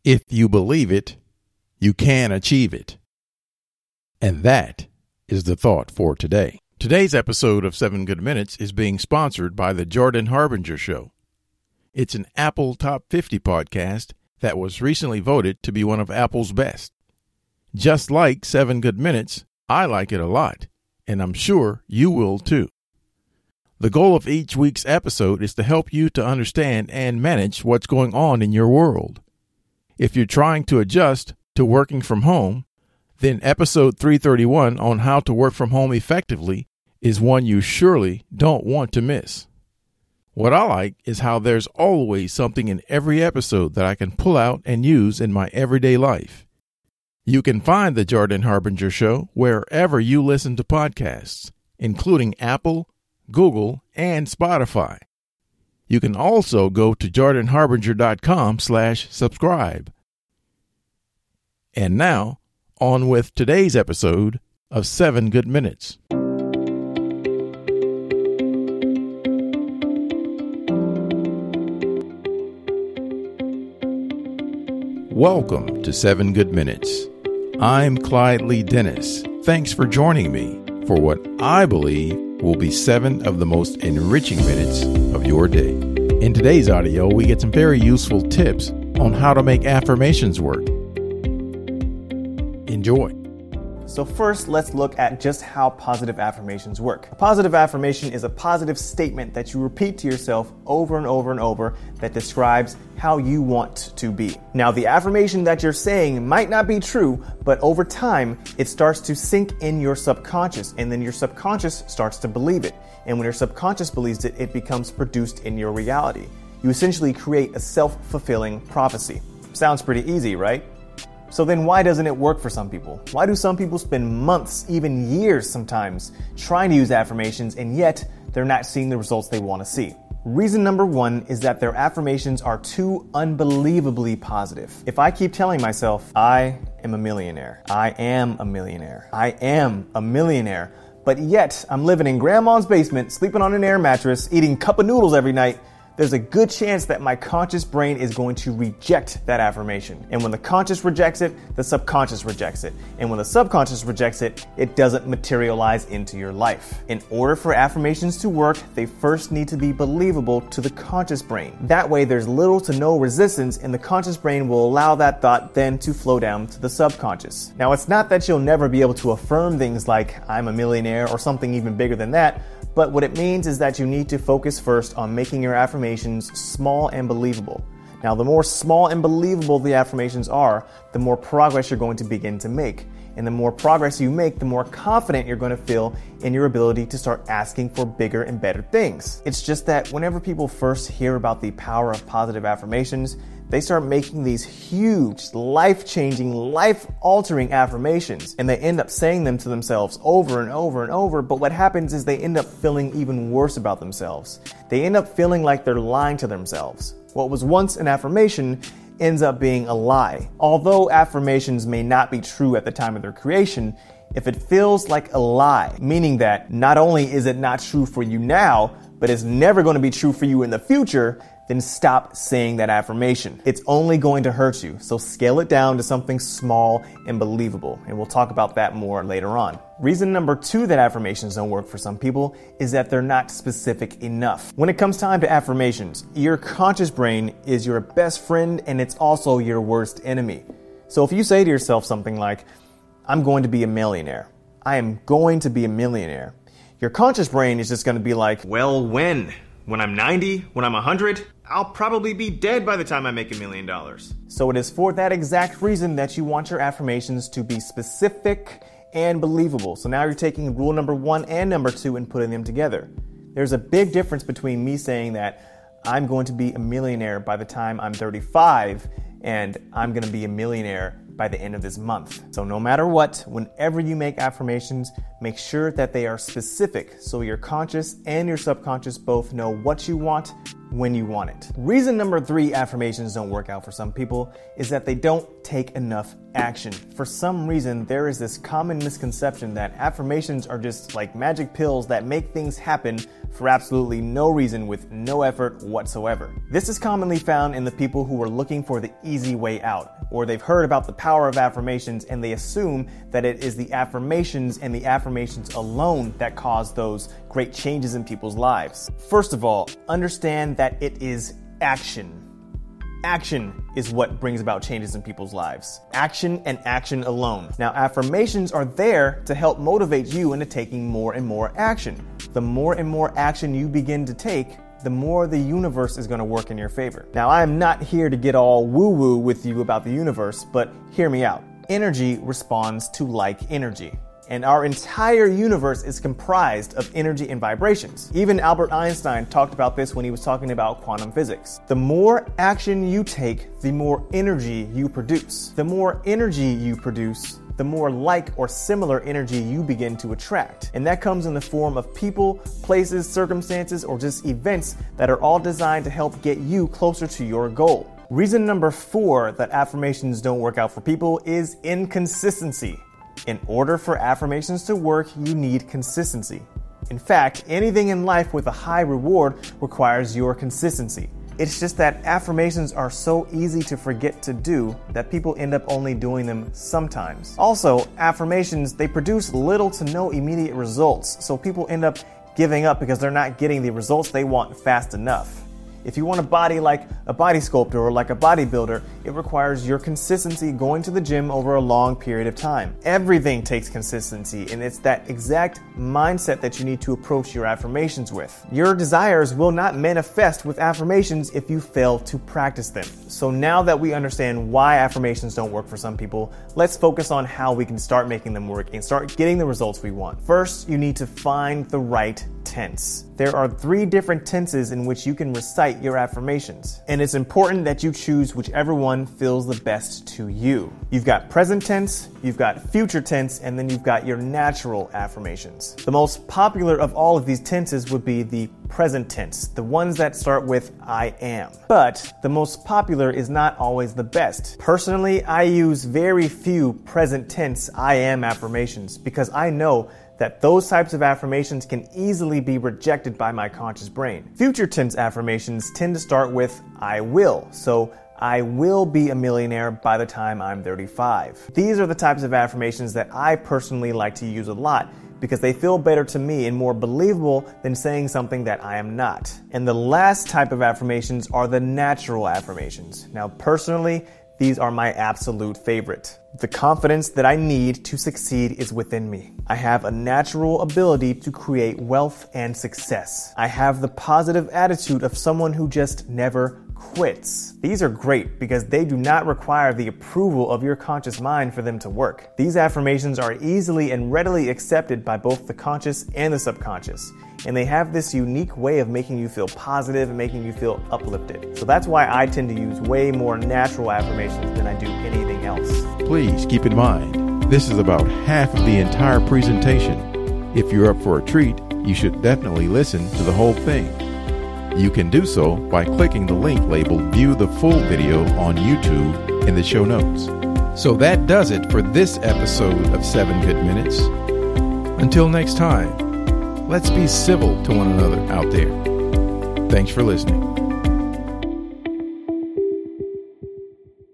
If you believe it, you can achieve it. And that is the thought for today. Today's episode of 7 Good Minutes is being sponsored by The Jordan Harbinger Show. It's an Apple Top 50 podcast that was recently voted to be one of Apple's best. Just like 7 Good Minutes, I like it a lot, and I'm sure you will too. The goal of each week's episode is to help you to understand and manage what's going on in your world. If you're trying to adjust to working from home, then episode 331 on how to work from home effectively is one you surely don't want to miss. What I like is how there's always something in every episode that I can pull out and use in my everyday life. You can find The Jordan Harbinger Show wherever you listen to podcasts, including Apple, Google, and Spotify. You can also go to jordanharbinger.com/subscribe. And now, on with today's episode of 7 Good Minutes. Welcome to 7 Good Minutes. I'm Clyde Lee Dennis. Thanks for joining me for what I believe will be 7 of the most enriching minutes of your day. In today's audio, we get some very useful tips on how to make affirmations work. Enjoy. So first, let's look at just how positive affirmations work. A positive affirmation is a positive statement that you repeat to yourself over and over and over that describes how you want to be. Now, the affirmation that you're saying might not be true, but over time, it starts to sink in your subconscious, and then your subconscious starts to believe it. And when your subconscious believes it, it becomes produced in your reality. You essentially create a self-fulfilling prophecy. Sounds pretty easy, right? So then why doesn't it work for some people? Why do some people spend months, even years sometimes, trying to use affirmations, and yet they're not seeing the results they want to see? Reason number 1 is that their affirmations are too unbelievably positive. If I keep telling myself, I am a millionaire, I am a millionaire, I am a millionaire, but yet I'm living in grandma's basement, sleeping on an air mattress, eating a cup of noodles every night, there's a good chance that my conscious brain is going to reject that affirmation. And when the conscious rejects it, the subconscious rejects it. And when the subconscious rejects it, it doesn't materialize into your life. In order for affirmations to work, they first need to be believable to the conscious brain. That way, there's little to no resistance, and the conscious brain will allow that thought then to flow down to the subconscious. Now, it's not that you'll never be able to affirm things like, I'm a millionaire, or something even bigger than that, but what it means is that you need to focus first on making your affirmations small and believable. Now, the more small and believable the affirmations are, the more progress you're going to begin to make. And the more progress you make, the more confident you're going to feel in your ability to start asking for bigger and better things. It's just that whenever people first hear about the power of positive affirmations, they start making these huge, life-changing, life-altering affirmations, and they end up saying them to themselves over and over and over, but what happens is they end up feeling even worse about themselves. They end up feeling like they're lying to themselves. What was once an affirmation ends up being a lie. Although affirmations may not be true at the time of their creation, if it feels like a lie, meaning that not only is it not true for you now, but it's never going to be true for you in the future, then stop saying that affirmation. It's only going to hurt you, so scale it down to something small and believable, and we'll talk about that more later on. Reason number 2 that affirmations don't work for some people is that they're not specific enough. When it comes time to affirmations, your conscious brain is your best friend and it's also your worst enemy. So if you say to yourself something like, I'm going to be a millionaire, I am going to be a millionaire, your conscious brain is just going to be like, well, when? When I'm 90? When I'm 100? I'll probably be dead by the time I make $1 million. So it is for that exact reason that you want your affirmations to be specific and believable. So now you're taking rule number 1 and number 2 and putting them together. There's a big difference between me saying that I'm going to be a millionaire by the time I'm 35 and I'm going to be a millionaire by the end of this month. So no matter what, whenever you make affirmations, make sure that they are specific so your conscious and your subconscious both know what you want when you want it. Reason number 3 affirmations don't work out for some people is that they don't take enough action. For some reason, there is this common misconception that affirmations are just like magic pills that make things happen for absolutely no reason with no effort whatsoever. This is commonly found in the people who are looking for the easy way out, or they've heard about the power of affirmations and they assume that it is the affirmations and the affirmations alone that cause those great changes in people's lives. First of all, understand that it is action. Action is what brings about changes in people's lives. Action and action alone. Now, affirmations are there to help motivate you into taking more and more action. The more and more action you begin to take, the more the universe is going to work in your favor. Now, I am not here to get all woo-woo with you about the universe, but hear me out. Energy responds to like energy. And our entire universe is comprised of energy and vibrations. Even Albert Einstein talked about this when he was talking about quantum physics. The more action you take, the more energy you produce. The more energy you produce, the more like or similar energy you begin to attract. And that comes in the form of people, places, circumstances, or just events that are all designed to help get you closer to your goal. Reason number 4 that affirmations don't work out for people is inconsistency. In order for affirmations to work, you need consistency. In fact, anything in life with a high reward requires your consistency. It's just that affirmations are so easy to forget to do that people end up only doing them sometimes. Also, affirmations, they produce little to no immediate results, so people end up giving up because they're not getting the results they want fast enough. If you want a body like a body sculptor or like a bodybuilder, it requires your consistency going to the gym over a long period of time. Everything takes consistency, and it's that exact mindset that you need to approach your affirmations with. Your desires will not manifest with affirmations if you fail to practice them. So now that we understand why affirmations don't work for some people, let's focus on how we can start making them work and start getting the results we want. First, you need to find the right tense. There are 3 different tenses in which you can recite your affirmations, and it's important that you choose whichever one feels the best to you. You've got present tense, you've got future tense, and then you've got your natural affirmations. The most popular of all of these tenses would be the present tense, the ones that start with I am. But the most popular is not always the best. Personally, I use very few present tense I am affirmations because I know that those types of affirmations can easily be rejected by my conscious brain. Future tense affirmations tend to start with I will. So I will be a millionaire by the time I'm 35. These are the types of affirmations that I personally like to use a lot because they feel better to me and more believable than saying something that I am not. And the last type of affirmations are the natural affirmations. Now, personally, these are my absolute favorite. The confidence that I need to succeed is within me. I have a natural ability to create wealth and success. I have the positive attitude of someone who just never quits. These are great because they do not require the approval of your conscious mind for them to work. These affirmations are easily and readily accepted by both the conscious and the subconscious, and they have this unique way of making you feel positive and making you feel uplifted. So that's why I tend to use way more natural affirmations than I do anything else. Please keep in mind, this is about half of the entire presentation. If you're up for a treat, you should definitely listen to the whole thing. You can do so by clicking the link labeled View the Full Video on YouTube in the show notes. So that does it for this episode of 7 Good Minutes. Until next time, let's be civil to one another out there. Thanks for listening.